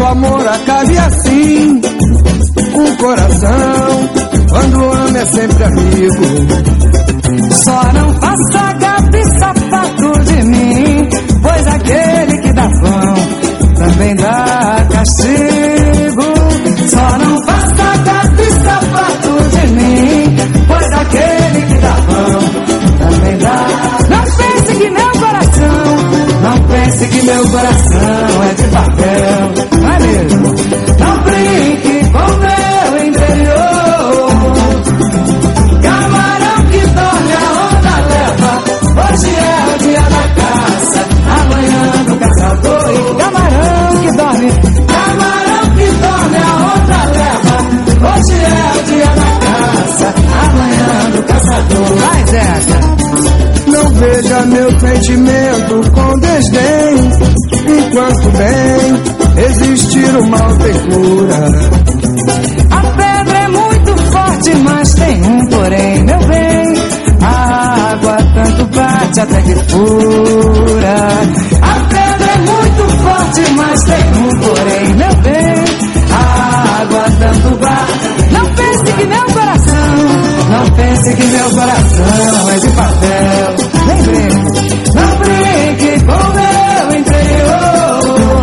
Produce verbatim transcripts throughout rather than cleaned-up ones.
amor acabe assim. O coração, quando ama, é sempre amigo. Só não faça gato e sapato de mim, pois aquele que dá pão também dá castigo. Só não faça gato e sapato de mim, pois aquele que dá pão também dá. Não pense que meu coração, não pense que meu coração é de papel, não é mesmo? Não brinque com meu interior. Camarão que dorme a onda leva, hoje é o dia da caça, amanhã do caçador. E camarão que dorme, camarão que dorme a onda leva, hoje é o dia da caça, amanhã do caçador. Faz essa. Não veja meu sentimento com desdém, enquanto bem existir o mal tem cura. A pedra é muito forte, mas tem um porém, meu bem. A água tanto bate até que fura. A pedra é muito forte, mas tem um porém, meu bem. A água tanto bate. Não pense que meu coração, não pense que meu coração é de papel. Nem brinque, não brinque com meu interior.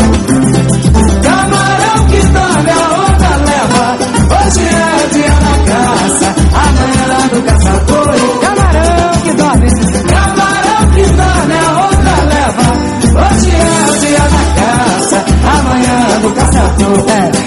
Camarão que dorme a onda leva, hoje é o dia da caça, amanhã do caçador. E camarão que dorme, camarão que dorme a onda leva, hoje é o dia da caça, amanhã do caçador. É.